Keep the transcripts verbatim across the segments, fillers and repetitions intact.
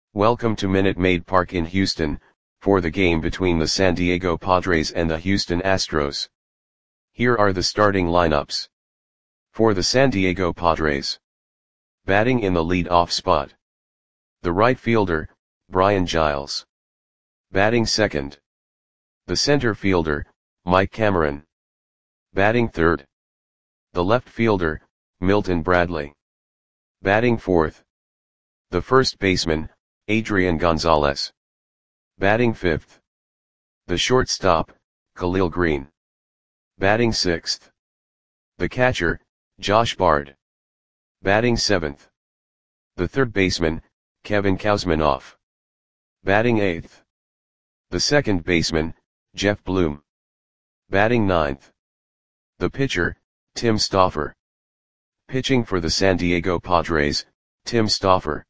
Welcome to Minute Maid Park in Houston, for the game between the San Diego Padres and the Houston Astros. Here are the starting lineups. For the San Diego Padres. Batting in the lead-off spot. The right fielder, Brian Giles. Batting second. The center fielder, Mike Cameron. Batting third. The left fielder, Milton Bradley. Batting fourth. The first baseman, Adrian Gonzalez. Batting fifth. The shortstop, Khalil Greene. Batting sixth. The catcher, Josh Bard. Batting seventh. The third baseman, Kevin Kouzmanoff. Batting eighth. The second baseman, Jeff Bloom. Batting ninth. The pitcher, Tim Stauffer. Pitching for the San Diego Padres, Tim Stauffer.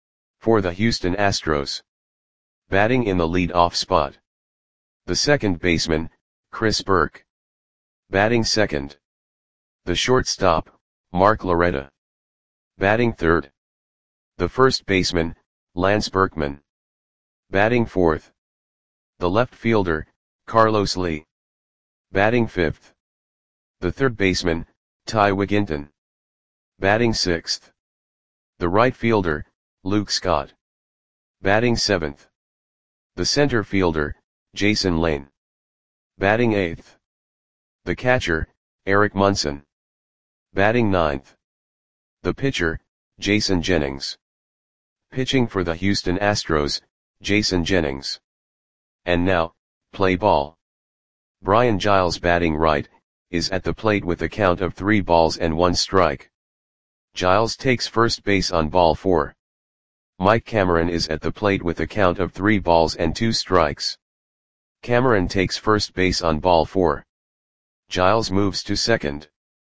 For the Houston Astros. Batting in the lead-off spot. The second baseman, Chris Burke. Batting second. The shortstop, Mark Loretta. Batting third. The first baseman, Lance Berkman. Batting fourth. The left fielder, Carlos Lee. Batting fifth. The third baseman, Ty Wigginton. Batting sixth. The right fielder, Luke Scott. Batting seventh. The center fielder, Jason Lane. Batting eighth. The catcher, Eric Munson. Batting ninth. The pitcher, Jason Jennings. Pitching for the Houston Astros, Jason Jennings. And now, play ball. Brian Giles batting right, is at the plate with a count of three balls and one strike. Giles takes first base on ball four. Mike Cameron is at the plate with a count of three balls and two strikes. Cameron takes first base on ball four. Giles moves to second.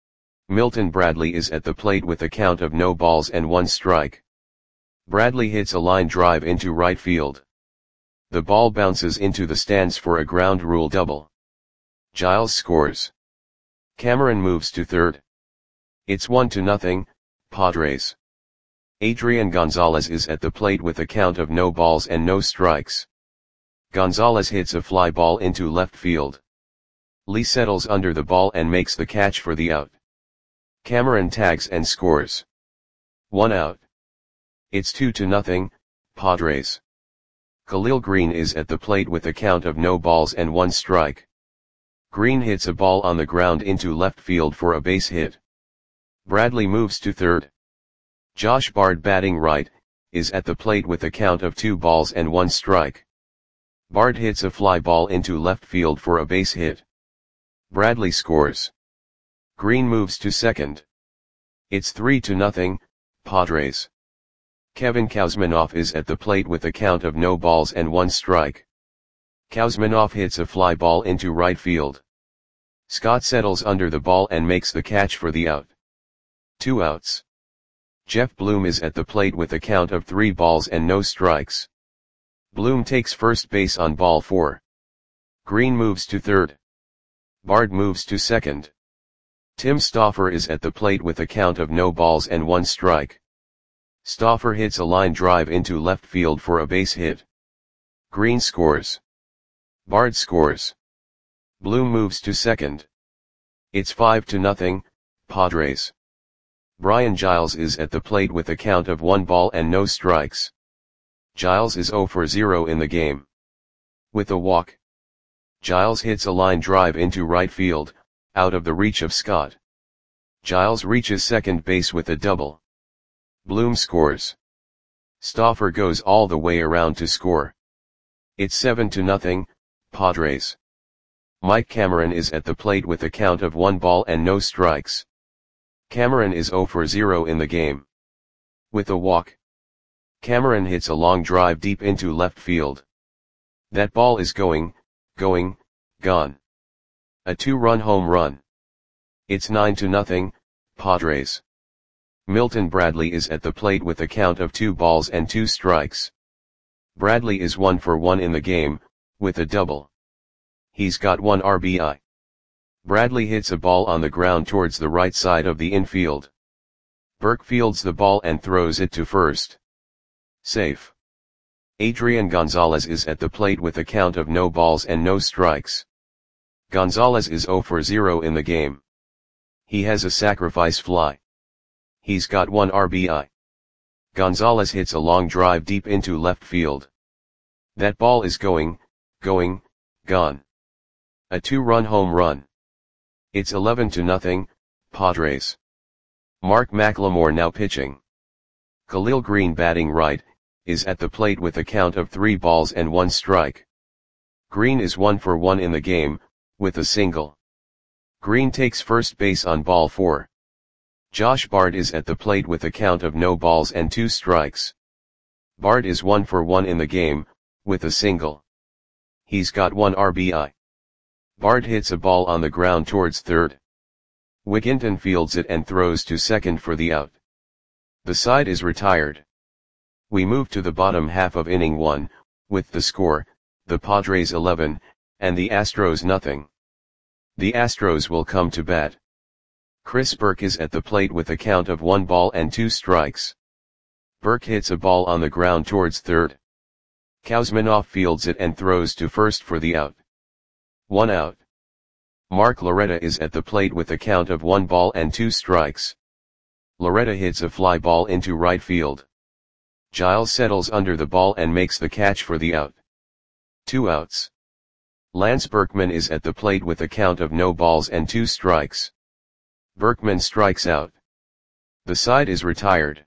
Milton Bradley is at the plate with a count of no balls and one strike. Bradley hits a line drive into right field. The ball bounces into the stands for a ground rule double. Giles scores. Cameron moves to third. It's one to nothing, Padres. Adrian Gonzalez is at the plate with a count of no balls and no strikes. Gonzalez hits a fly ball into left field. Lee settles under the ball and makes the catch for the out. Cameron tags and scores. One out. It's two to nothing, Padres. Khalil Greene is at the plate with a count of no balls and one strike. Greene hits a ball on the ground into left field for a base hit. Bradley moves to third. Josh Bard batting right, is at the plate with a count of two balls and one strike. Bard hits a fly ball into left field for a base hit. Bradley scores. Greene moves to second. It's three to nothing, Padres. Kevin Kouzmanoff is at the plate with a count of no balls and one strike. Kouzmanoff hits a fly ball into right field. Scott settles under the ball and makes the catch for the out. Two outs. Jeff Bloom is at the plate with a count of three balls and no strikes. Bloom takes first base on ball four. Greene moves to third. Bard moves to second. Tim Stauffer is at the plate with a count of no balls and one strike. Stauffer hits a line drive into left field for a base hit. Greene scores. Bard scores. Bloom moves to second. It's five to nothing, Padres. Brian Giles is at the plate with a count of one ball and no strikes. Giles is zero for zero in the game. With a walk. Giles hits a line drive into right field, out of the reach of Scott. Giles reaches second base with a double. Bloom scores. Stauffer goes all the way around to score. It's seven to nothing, Padres. Mike Cameron is at the plate with a count of one ball and no strikes. Cameron is zero for zero in the game. With a walk. Cameron hits a long drive deep into left field. That ball is going, going, gone. A two-run home run. It's nine to nothing, Padres. Milton Bradley is at the plate with a count of two balls and two strikes. Bradley is one for one in the game, with a double. He's got one R B I. Bradley hits a ball on the ground towards the right side of the infield. Burke fields the ball and throws it to first. Safe. Adrian Gonzalez is at the plate with a count of no balls and no strikes. Gonzalez is zero for zero in the game. He has a sacrifice fly. He's got one R B I. Gonzalez hits a long drive deep into left field. That ball is going, going, gone. A two-run home run. It's eleven to nothing, Padres. Mark McLemore now pitching. Khalil Greene batting right, is at the plate with a count of three balls and one strike. Greene is one for one in the game, with a single. Greene takes first base on ball four. Josh Bard is at the plate with a count of no balls and two strikes. Bard is one for one in the game, with a single. He's got one R B I. Bard hits a ball on the ground towards third. Wigginton fields it and throws to second for the out. The side is retired. We move to the bottom half of inning one, with the score, the Padres eleven, and the Astros nothing. The Astros will come to bat. Chris Burke is at the plate with a count of one ball and two strikes. Burke hits a ball on the ground towards third. Kuzminoff fields it and throws to first for the out. One out. Mark Loretta is at the plate with a count of one ball and two strikes. Loretta hits a fly ball into right field. Giles settles under the ball and makes the catch for the out. Two outs. Lance Berkman is at the plate with a count of no balls and two strikes. Berkman strikes out. The side is retired.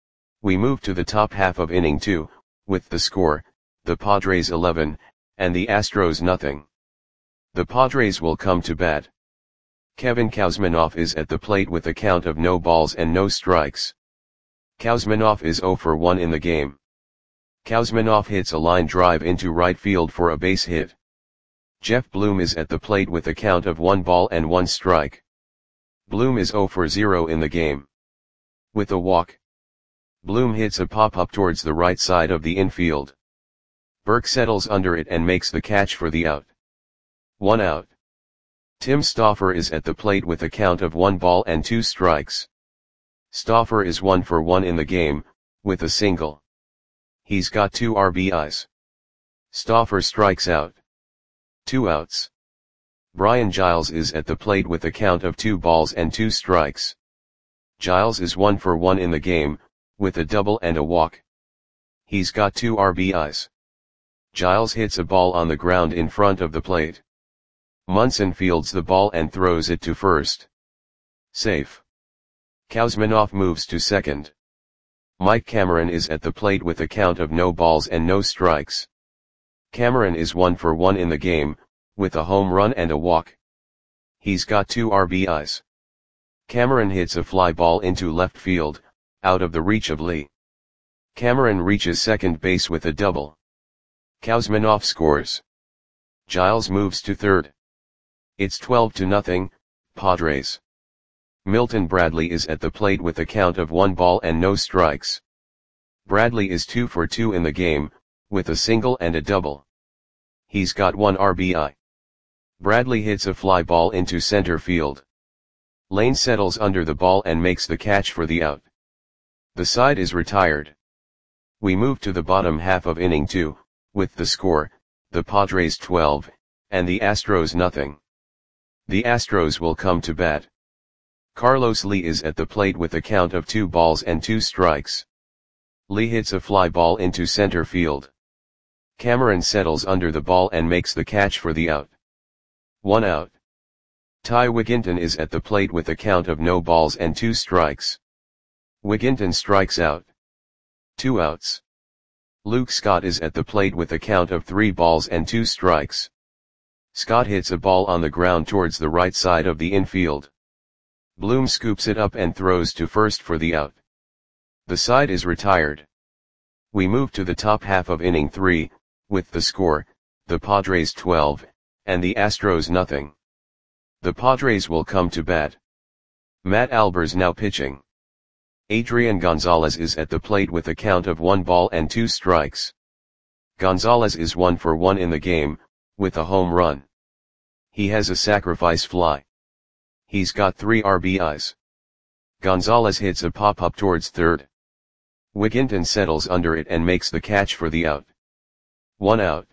We move to the top half of inning two, with the score, the Padres eleven, and the Astros nothing. The Padres will come to bat. Kevin Kuzminoff is at the plate with a count of no balls and no strikes. Kuzminoff is zero for one in the game. Kuzminoff hits a line drive into right field for a base hit. Jeff Bloom is at the plate with a count of one ball and one strike. Bloom is zero for zero in the game. With a walk. Bloom hits a pop-up towards the right side of the infield. Burke settles under it and makes the catch for the out. One out. Tim Stauffer is at the plate with a count of one ball and two strikes. Stauffer is one for one in the game, with a single. He's got two R B Is. Stauffer strikes out. Two outs. Brian Giles is at the plate with a count of two balls and two strikes. Giles is one for one in the game, with a double and a walk. He's got two R B Is. Giles hits a ball on the ground in front of the plate. Munson fields the ball and throws it to first. Safe. Kuzminoff moves to second. Mike Cameron is at the plate with a count of no balls and no strikes. Cameron is one for one in the game, with a home run and a walk. He's got two R B Is. Cameron hits a fly ball into left field, out of the reach of Lee. Cameron reaches second base with a double. Kuzminoff scores. Giles moves to third. It's twelve to nothing, Padres. Milton Bradley is at the plate with a count of one ball and no strikes. Bradley is two for two in the game, with a single and a double. He's got one R B I. Bradley hits a fly ball into center field. Lane settles under the ball and makes the catch for the out. The side is retired. We move to the bottom half of inning two, with the score, the Padres twelve, and the Astros nothing. The Astros will come to bat. Carlos Lee is at the plate with a count of two balls and two strikes. Lee hits a fly ball into center field. Cameron settles under the ball and makes the catch for the out. One out. Ty Wigginton is at the plate with a count of no balls and two strikes. Wigginton strikes out. Two outs. Luke Scott is at the plate with a count of three balls and two strikes. Scott hits a ball on the ground towards the right side of the infield. Bloom scoops it up and throws to first for the out. The side is retired. We move to the top half of inning three, with the score, the Padres twelve, and the Astros nothing. The Padres will come to bat. Matt Albers now pitching. Adrian Gonzalez is at the plate with a count of one ball and two strikes. Gonzalez is one for one in the game, with a home run. He has a sacrifice fly. He's got three R B Is. Gonzalez hits a pop-up towards third. Wigginton settles under it and makes the catch for the out. One out.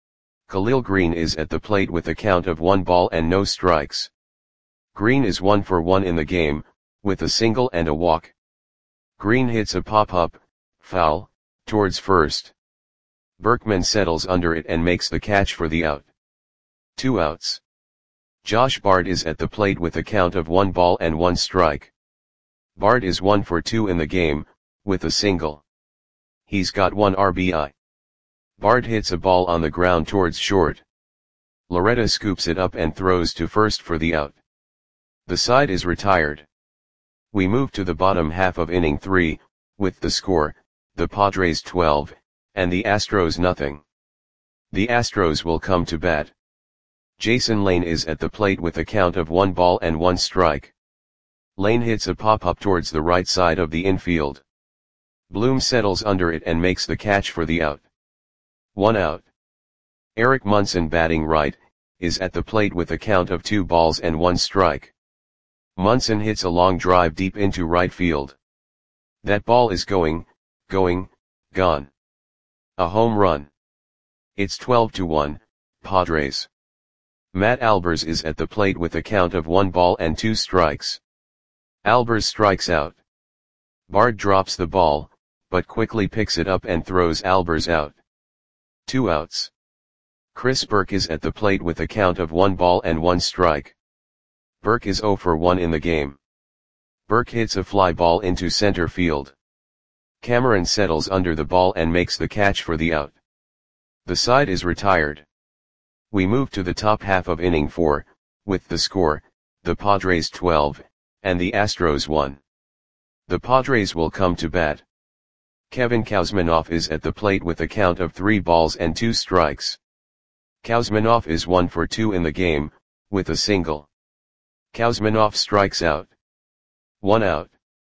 Khalil Green is at the plate with a count of one ball and no strikes. Green is one for one in the game, with a single and a walk. Green hits a pop-up, foul, towards first. Berkman settles under it and makes the catch for the out. Two outs. Josh Bard is at the plate with a count of one ball and one strike. Bard is one for two in the game, with a single. He's got one R B I. Bard hits a ball on the ground towards short. Loretta scoops it up and throws to first for the out. The side is retired. We move to the bottom half of inning three, with the score, the Padres twelve, and the Astros nothing. The Astros will come to bat. Jason Lane is at the plate with a count of one ball and one strike. Lane hits a pop-up towards the right side of the infield. Bloom settles under it and makes the catch for the out. One out. Eric Munson, batting right, is at the plate with a count of two balls and one strike. Munson hits a long drive deep into right field. That ball is going, going, gone. A home run. It's twelve to one, Padres. Matt Albers is at the plate with a count of one ball and two strikes. Albers strikes out. Bard drops the ball, but quickly picks it up and throws Albers out. Two outs. Chris Burke is at the plate with a count of one ball and one strike. Burke is zero for one in the game. Burke hits a fly ball into center field. Cameron settles under the ball and makes the catch for the out. The side is retired. We move to the top half of inning four, with the score, the Padres twelve, and the Astros one. The Padres will come to bat. Kevin Kouzmanoff is at the plate with a count of three balls and two strikes. Kouzmanoff is one for two in the game, with a single. Kouzmanoff strikes out. One out.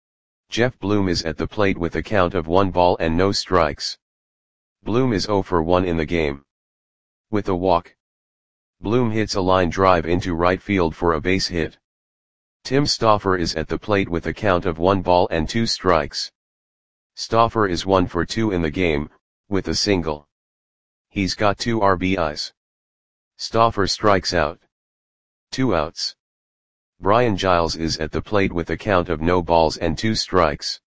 Jeff Bloom is at the plate with a count of one ball and no strikes. Bloom is zero for one in the game. With a walk. Bloom hits a line drive into right field for a base hit. Tim Stauffer is at the plate with a count of one ball and two strikes. Stauffer is one for two in the game, with a single. He's got two R B Is. Stauffer strikes out. Two outs. Brian Giles is at the plate with a count of no balls and two strikes.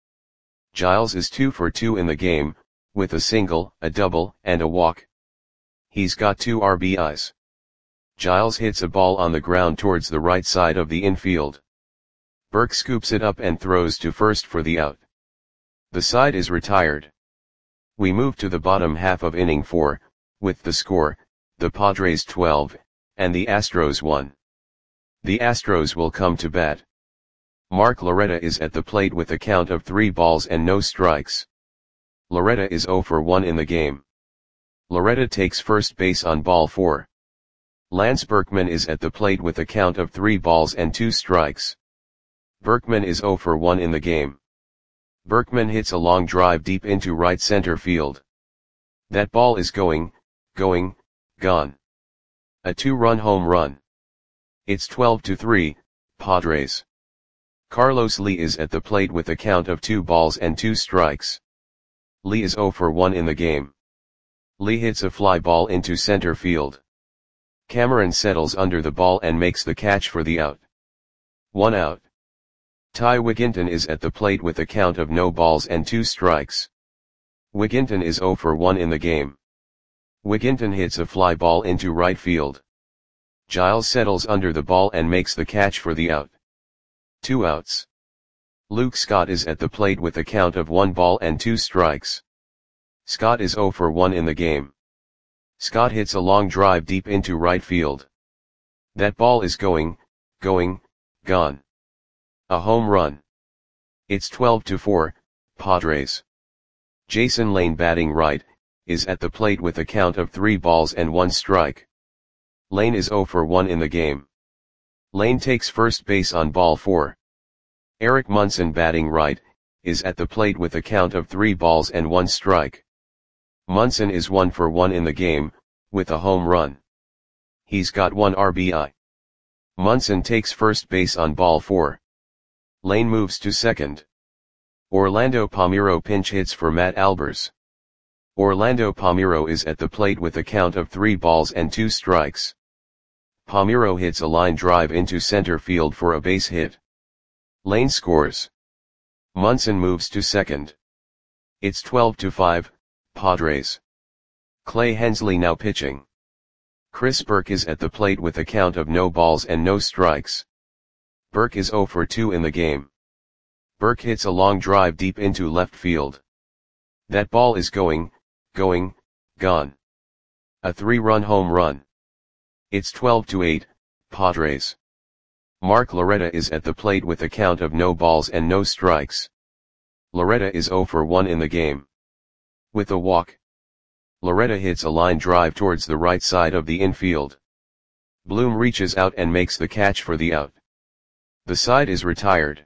Giles is two for two in the game, with a single, a double, and a walk. He's got two R B Is. Giles hits a ball on the ground towards the right side of the infield. Burke scoops it up and throws to first for the out. The side is retired. We move to the bottom half of inning four, with the score, the Padres twelve, and the Astros one. The Astros will come to bat. Mark Loretta is at the plate with a count of three balls and no strikes. Loretta is zero for one in the game. Loretta takes first base on ball four. Lance Berkman is at the plate with a count of three balls and two strikes. Berkman is zero for one in the game. Berkman hits a long drive deep into right center field. That ball is going, going, gone. A two-run home run. It's twelve to three, Padres. Carlos Lee is at the plate with a count of two balls and two strikes. Lee is zero for one in the game. Lee hits a fly ball into center field. Cameron settles under the ball and makes the catch for the out. One out. Ty Wigginton is at the plate with a count of no balls and two strikes. Wigginton is zero for one in the game. Wigginton hits a fly ball into right field. Giles settles under the ball and makes the catch for the out. Two outs. Luke Scott is at the plate with a count of one ball and two strikes. Scott is zero for one in the game. Scott hits a long drive deep into right field. That ball is going, going, gone. A home run. It's twelve to four, Padres. Jason Lane, batting right, is at the plate with a count of three balls and one strike. Lane is zero for one in the game. Lane takes first base on ball four. Eric Munson, batting right, is at the plate with a count of three balls and one strike. Munson is one for one in the game, with a home run. He's got one R B I. Munson takes first base on ball four. Lane moves to second. Orlando Palmeiro pinch hits for Matt Albers. Orlando Palmeiro is at the plate with a count of three balls and two strikes. Palmeiro hits a line drive into center field for a base hit. Lane scores. Munson moves to second. It's twelve to five, Padres. Clay Hensley now pitching. Chris Burke is at the plate with a count of no balls and no strikes. Burke is zero for two in the game. Burke hits a long drive deep into left field. That ball is going, going, gone. A three-run home run. It's twelve to eight, Padres. Mark Loretta is at the plate with a count of no balls and no strikes. Loretta is zero for one in the game. With a walk. Loretta hits a line drive towards the right side of the infield. Bloom reaches out and makes the catch for the out. The side is retired.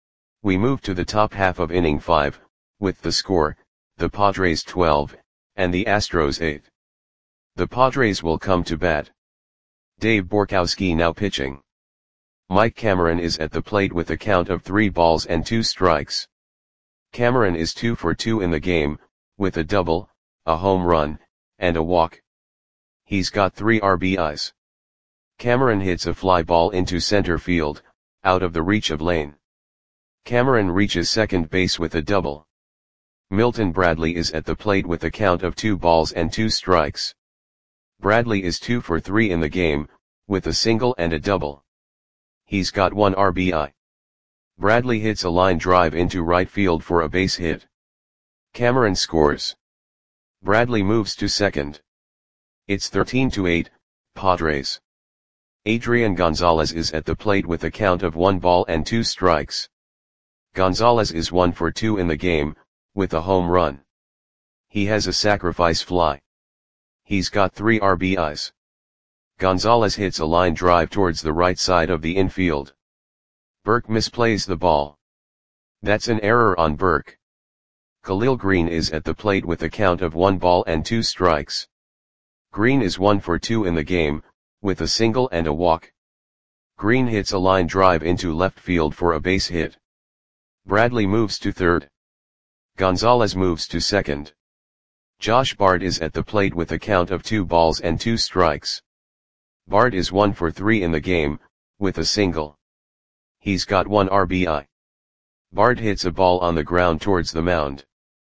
We move to the top half of inning five, with the score, the Padres twelve, and the Astros eight. The Padres will come to bat. Dave Borkowski now pitching. Mike Cameron is at the plate with a count of three balls and two strikes. Cameron is two for two in the game, with a double, a home run, and a walk. He's got three R B Is. Cameron hits a fly ball into center field, out of the reach of Lane. Cameron reaches second base with a double. Milton Bradley is at the plate with a count of two balls and two strikes. Bradley is two for three in the game, with a single and a double. He's got one R B I. Bradley hits a line drive into right field for a base hit. Cameron scores. Bradley moves to second. It's thirteen to eight, Padres. Adrian Gonzalez is at the plate with a count of one ball and two strikes. Gonzalez is one for two in the game, with a home run. He has a sacrifice fly. He's got three R B Is. Gonzalez hits a line drive towards the right side of the infield. Burke misplays the ball. That's an error on Burke. Khalil Green is at the plate with a count of one ball and two strikes. Green is one for two in the game, with a single and a walk. Green hits a line drive into left field for a base hit. Bradley moves to third. Gonzalez moves to second. Josh Bard is at the plate with a count of two balls and two strikes. Bard is one for three in the game, with a single. He's got one R B I. Bard hits a ball on the ground towards the mound.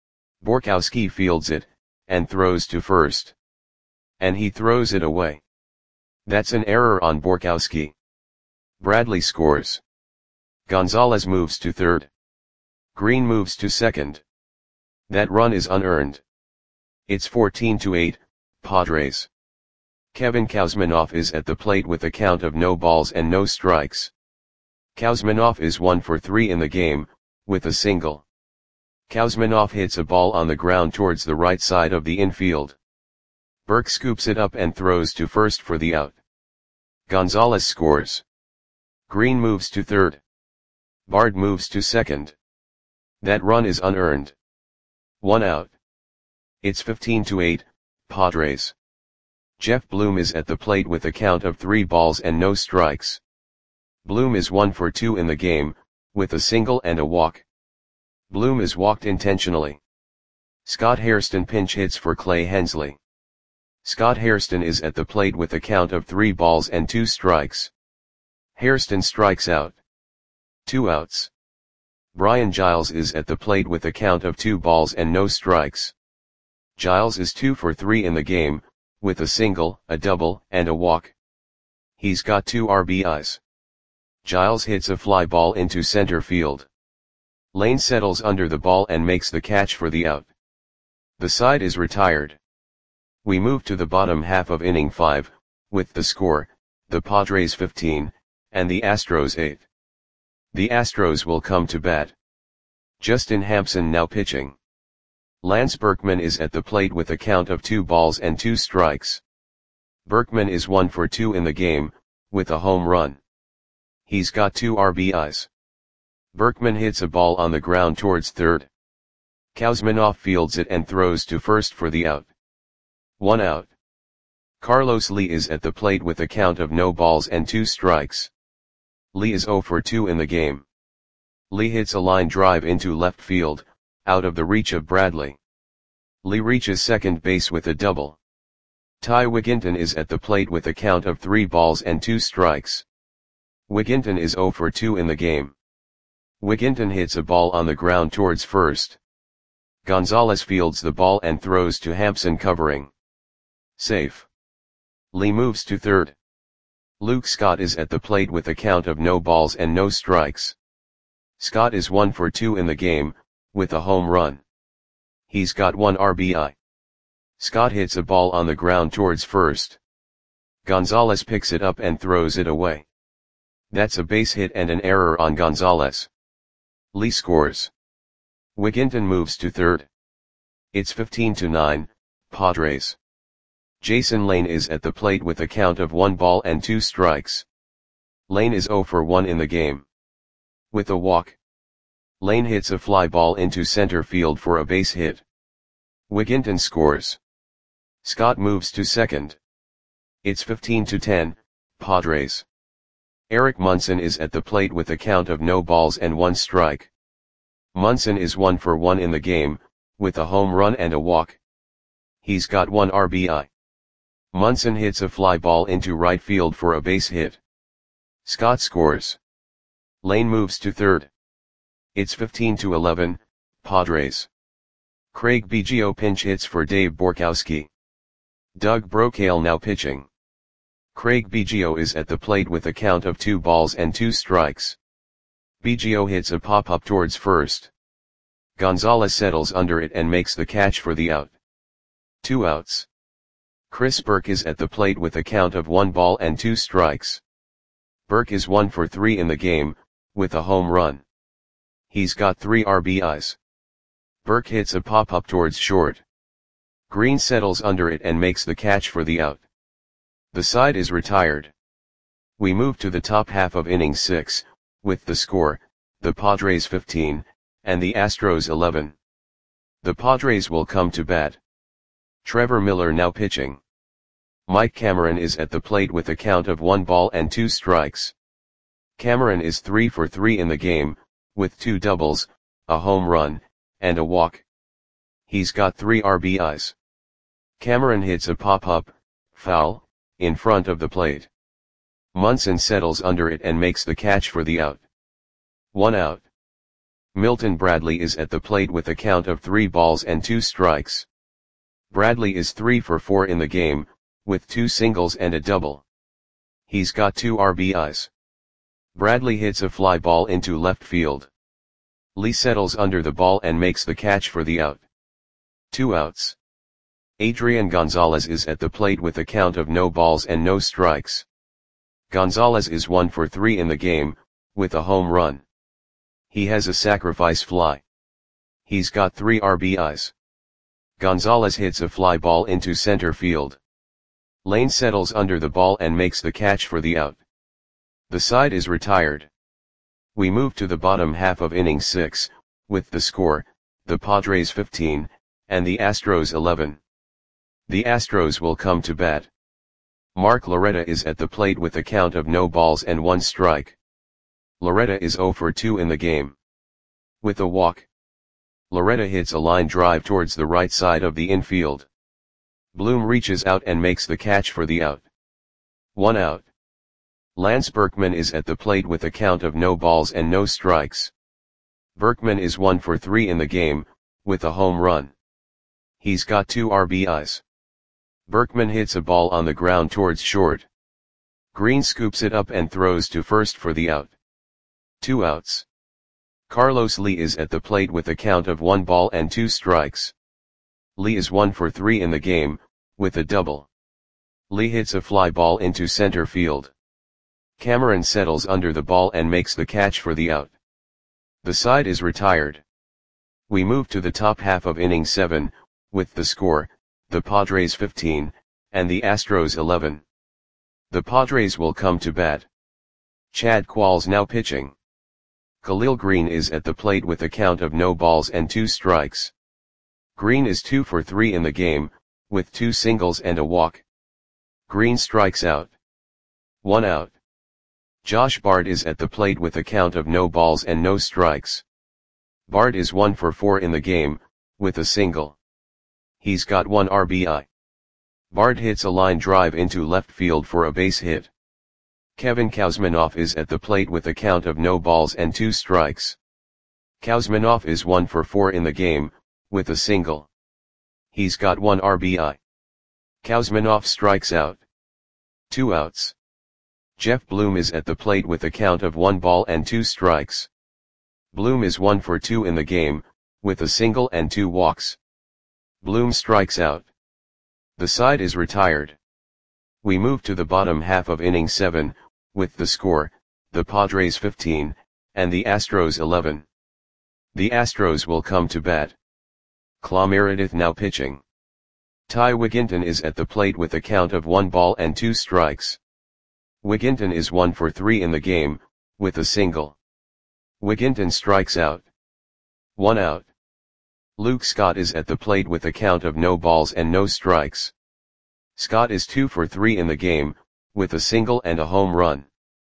Borkowski fields it, and throws to first. And he throws it away. That's an error on Borkowski. Bradley scores. Gonzalez moves to third. Green moves to second. That run is unearned. It's fourteen to eight, Padres. Kevin Kouzmanoff is at the plate with a count of no balls and no strikes. Kouzmanoff is one for three in the game, with a single. Kouzmanoff hits a ball on the ground towards the right side of the infield. Burke scoops it up and throws to first for the out. Gonzalez scores. Green moves to third. Bard moves to second. That run is unearned. One out. It's fifteen to eight, Padres. Jeff Bloom is at the plate with a count of three balls and no strikes. Bloom is one for two in the game, with a single and a walk. Bloom is walked intentionally. Scott Hairston pinch hits for Clay Hensley. Scott Hairston is at the plate with a count of three balls and two strikes. Hairston strikes out. Two outs. Brian Giles is at the plate with a count of two balls and no strikes. Giles is two for three in the game, with a single, a double, and a walk. He's got two R B Is. Giles hits a fly ball into center field. Lane settles under the ball and makes the catch for the out. The side is retired. We move to the bottom half of inning five, with the score, the Padres fifteen, and the Astros eight. The Astros will come to bat. Justin Hampson now pitching. Lance Berkman is at the plate with a count of two balls and two strikes. Berkman is one for two in the game, with a home run. He's got two R B Is. Berkman hits a ball on the ground towards third. Kouzmanoff fields it and throws to first for the out. One out. Carlos Lee is at the plate with a count of no balls and two strikes. Lee is zero for two in the game. Lee hits a line drive into left field, out of the reach of Bradley. Lee reaches second base with a double. Ty Wigginton is at the plate with a count of three balls and two strikes. Wigginton is zero for two in the game. Wigginton hits a ball on the ground towards first. Gonzalez fields the ball and throws to Hampson covering. Safe. Lee moves to third. Luke Scott is at the plate with a count of no balls and no strikes. Scott is one for two in the game, with a home run. He's got one R B I. Scott hits a ball on the ground towards first. Gonzalez picks it up and throws it away. That's a base hit and an error on Gonzalez. Lee scores. Wigginton moves to third. It's fifteen to nine, Padres. Jason Lane is at the plate with a count of one ball and two strikes. Lane is zero for one in the game. With a walk, Lane hits a fly ball into center field for a base hit. Wigginton scores. Scott moves to second. It's fifteen to ten, Padres. Eric Munson is at the plate with a count of no balls and one strike. Munson is one for one in the game, with a home run and a walk. He's got one R B I. Munson hits a fly ball into right field for a base hit. Scott scores. Lane moves to third. It's fifteen to eleven, Padres. Craig Biggio pinch hits for Dave Borkowski. Doug Brocail now pitching. Craig Biggio is at the plate with a count of two balls and two strikes. Biggio hits a pop-up towards first. Gonzalez settles under it and makes the catch for the out. Two outs. Chris Burke is at the plate with a count of one ball and two strikes. Burke is one for three in the game, with a home run. He's got three R B Is. Burke hits a pop-up towards short. Green settles under it and makes the catch for the out. The side is retired. We move to the top half of inning six, with the score, the Padres fifteen, and the Astros eleven. The Padres will come to bat. Trevor Miller now pitching. Mike Cameron is at the plate with a count of one ball and two strikes. Cameron is three for three in the game, with two doubles, a home run, and a walk. He's got three R B Is. Cameron hits a pop-up, foul, in front of the plate. Munson settles under it and makes the catch for the out. One out. Milton Bradley is at the plate with a count of three balls and two strikes. Bradley is three for four in the game, with two singles and a double. He's got two R B Is. Bradley hits a fly ball into left field. Lee settles under the ball and makes the catch for the out. Two outs. Adrian Gonzalez is at the plate with a count of no balls and no strikes. Gonzalez is one for three in the game, with a home run. He has a sacrifice fly. He's got three R B Is. Gonzalez hits a fly ball into center field. Lane settles under the ball and makes the catch for the out. The side is retired. We move to the bottom half of inning six, with the score, the Padres fifteen, and the Astros eleven. The Astros will come to bat. Mark Loretta is at the plate with a count of no balls and one strike. Loretta is zero for two in the game. With a walk, Loretta hits a line drive towards the right side of the infield. Bloom reaches out and makes the catch for the out. One out. Lance Berkman is at the plate with a count of no balls and no strikes. Berkman is one for three in the game, with a home run. He's got two R B Is. Berkman hits a ball on the ground towards short. Green scoops it up and throws to first for the out. Two outs. Carlos Lee is at the plate with a count of one ball and two strikes. Lee is one for three in the game, with a double. Lee hits a fly ball into center field. Cameron settles under the ball and makes the catch for the out. The side is retired. We move to the top half of inning seven, with the score, the Padres fifteen, and the Astros eleven. The Padres will come to bat. Chad Qualls now pitching. Khalil Green is at the plate with a count of no balls and two strikes. Green is two for three in the game, with two singles and a walk. Green strikes out. One out. Josh Bard is at the plate with a count of no balls and no strikes. Bard is one for four in the game, with a single. He's got one R B I. Bard hits a line drive into left field for a base hit. Kevin Kouzmanoff is at the plate with a count of no balls and two strikes. Kouzmanoff is one for four in the game, with a single. He's got one R B I. Kouzmanoff strikes out. Two outs. Jeff Bloom is at the plate with a count of one ball and two strikes. Bloom is one for two in the game, with a single and two walks. Bloom strikes out. The side is retired. We move to the bottom half of inning seven, with the score, the Padres fifteen, and the Astros eleven. The Astros will come to bat. Clay Meredith now pitching. Ty Wigginton is at the plate with a count of one ball and two strikes. Wigginton is one for three in the game, with a single. Wigginton strikes out. One out. Luke Scott is at the plate with a count of no balls and no strikes. Scott is two for three in the game, with a single and a home run.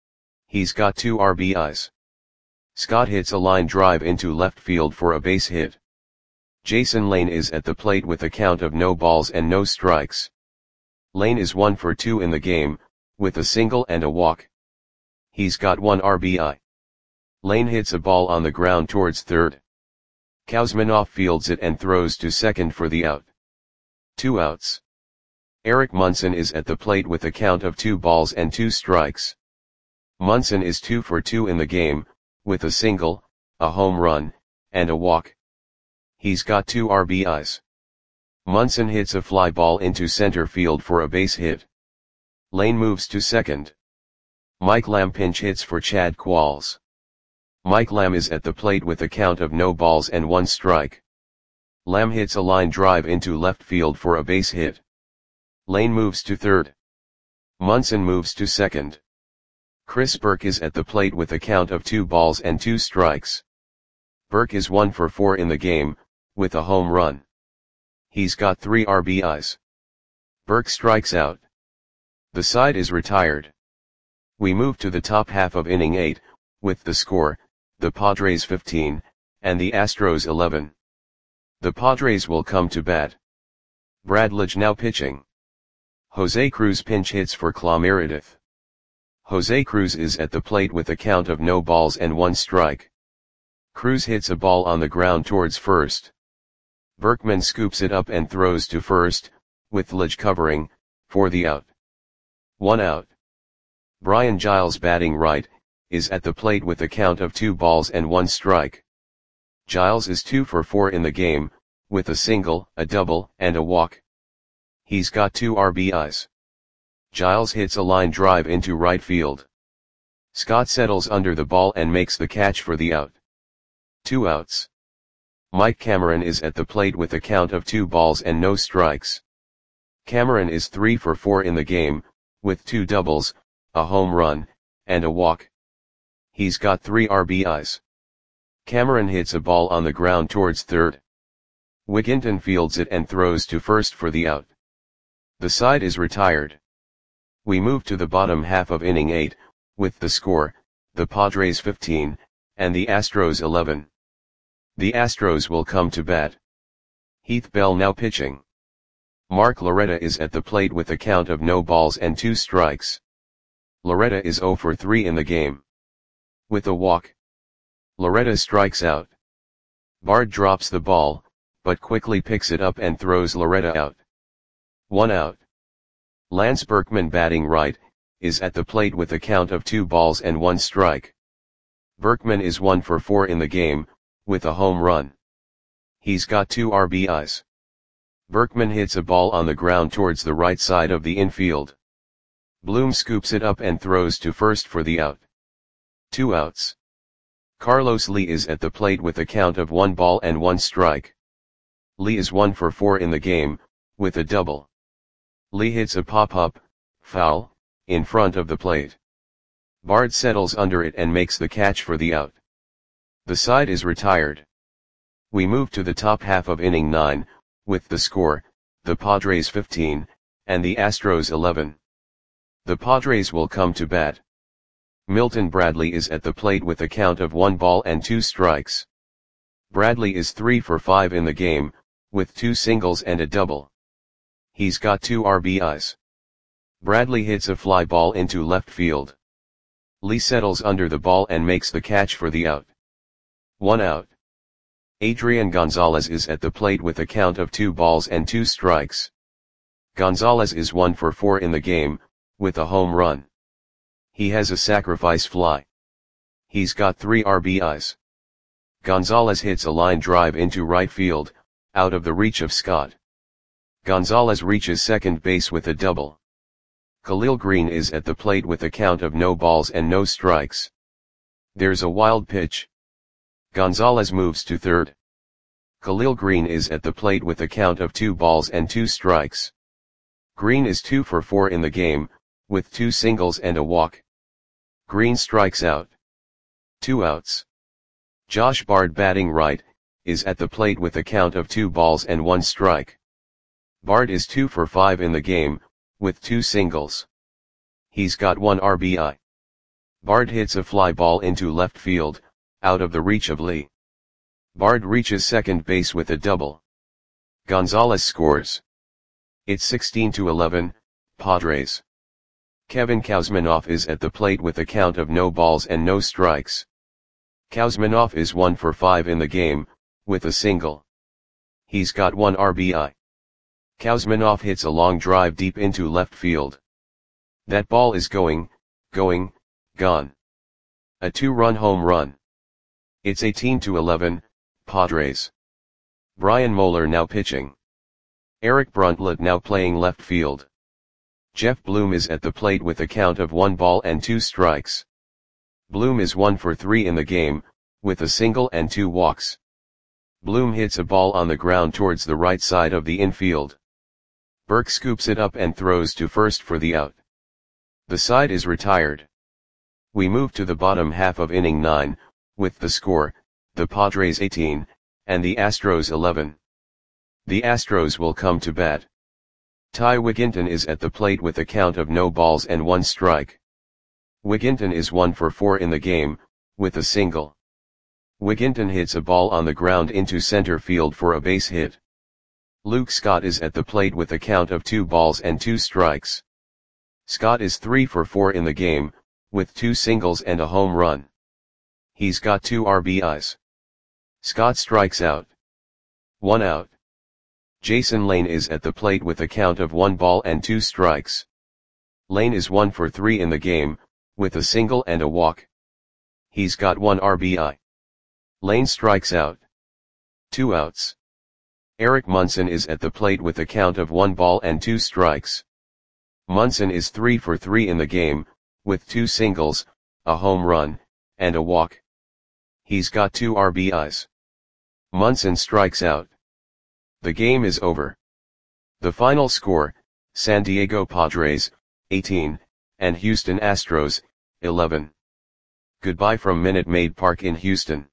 He's got two R B Is. Scott hits a line drive into left field for a base hit. Jason Lane is at the plate with a count of no balls and no strikes. Lane is one for two in the game, with a single and a walk. He's got one R B I. Lane hits a ball on the ground towards third. Kouzmanoff fields it and throws to second for the out. Two outs. Eric Munson is at the plate with a count of two balls and two strikes. Munson is two for two in the game, with a single, a home run, and a walk. He's got two R B Is. Munson hits a fly ball into center field for a base hit. Lane moves to second. Mike Lamb pinch hits for Chad Qualls. Mike Lamb is at the plate with a count of no balls and one strike. Lamb hits a line drive into left field for a base hit. Lane moves to third. Munson moves to second. Chris Burke is at the plate with a count of two balls and two strikes. Burke is one for four in the game, with a home run. He's got three R B Is. Burke strikes out. The side is retired. We move to the top half of inning eight, with the score, the Padres fifteen, and the Astros eleven. The Padres will come to bat. Brad Lidge now pitching. Jose Cruz pinch hits for Clay Meredith. Jose Cruz is at the plate with a count of no balls and one strike. Cruz hits a ball on the ground towards first. Berkman scoops it up and throws to first, with Lidge covering, for the out. One out. Brian Giles batting right, is at the plate with a count of two balls and one strike. Giles is two for four in the game, with a single, a double, and a walk. He's got two R B Is. Giles hits a line drive into right field. Scott settles under the ball and makes the catch for the out. Two outs. Mike Cameron is at the plate with a count of two balls and no strikes. Cameron is three for four in the game, with two doubles, a home run, and a walk. He's got three R B Is. Cameron hits a ball on the ground towards third. Wigginton fields it and throws to first for the out. The side is retired. We move to the bottom half of inning eight, with the score, the Padres fifteen, and the Astros eleven. The Astros will come to bat. Heath Bell now pitching. Mark Loretta is at the plate with a count of no balls and two strikes. Loretta is zero for three in the game. With a walk. Loretta strikes out. Bard drops the ball, but quickly picks it up and throws Loretta out. One out. Lance Berkman batting right, is at the plate with a count of two balls and one strike. Berkman is one for four in the game, with a home run. He's got two R B Is. Berkman hits a ball on the ground towards the right side of the infield. Bloom scoops it up and throws to first for the out. Two outs. Carlos Lee is at the plate with a count of one ball and one strike. Lee is one for four in the game, with a double. Lee hits a pop-up, foul, in front of the plate. Bard settles under it and makes the catch for the out. The side is retired. We move to the top half of inning nine, with the score, the Padres fifteen, and the Astros eleven. The Padres will come to bat. Milton Bradley is at the plate with a count of one ball and two strikes. Bradley is three for five in the game, with two singles and a double. He's got two R B Is. Bradley hits a fly ball into left field. Lee settles under the ball and makes the catch for the out. One out. Adrian Gonzalez is at the plate with a count of two balls and two strikes. Gonzalez is one for four in the game, with a home run. He has a sacrifice fly. He's got three R B Is. Gonzalez hits a line drive into right field, out of the reach of Scott. Gonzalez reaches second base with a double. Khalil Green is at the plate with a count of no balls and no strikes. There's a wild pitch. Gonzalez moves to third. Khalil Green is at the plate with a count of two balls and two strikes. Green is two for four in the game, with two singles and a walk. Green strikes out. Two outs. Josh Bard, batting right, is at the plate with a count of two balls and one strike. Bard is two for five in the game, with two singles. He's got one R B I. Bard hits a fly ball into left field, out of the reach of Lee. Bard reaches second base with a double. Gonzalez scores. It's sixteen to eleven, Padres. Kevin Kouzmanoff is at the plate with a count of no balls and no strikes. Kouzmanoff is one for five in the game, with a single. He's got one R B I. Kouzmanoff hits a long drive deep into left field. That ball is going, going, gone. A two-run home run. It's eighteen to eleven, Padres. Brian Moeller now pitching. Eric Bruntlett now playing left field. Jeff Bloom is at the plate with a count of one ball and two strikes. Bloom is one for three in the game, with a single and two walks. Bloom hits a ball on the ground towards the right side of the infield. Burke scoops it up and throws to first for the out. The side is retired. We move to the bottom half of inning nine, with the score, the Padres eighteen, and the Astros eleven. The Astros will come to bat. Ty Wigginton is at the plate with a count of no balls and one strike. Wigginton is one for four in the game, with a single. Wigginton hits a ball on the ground into center field for a base hit. Luke Scott is at the plate with a count of two balls and two strikes. Scott is three for four in the game, with two singles and a home run. He's got two R B Is. Scott strikes out. One out. Jason Lane is at the plate with a count of one ball and two strikes. Lane is one for three in the game, with a single and a walk. He's got one R B I. Lane strikes out. Two outs. Eric Munson is at the plate with a count of one ball and two strikes. Munson is three for three in the game, with two singles, a home run, and a walk. He's got two R B Is. Munson strikes out. The game is over. The final score, San Diego Padres, eighteen, and Houston Astros, eleven. Goodbye from Minute Maid Park in Houston.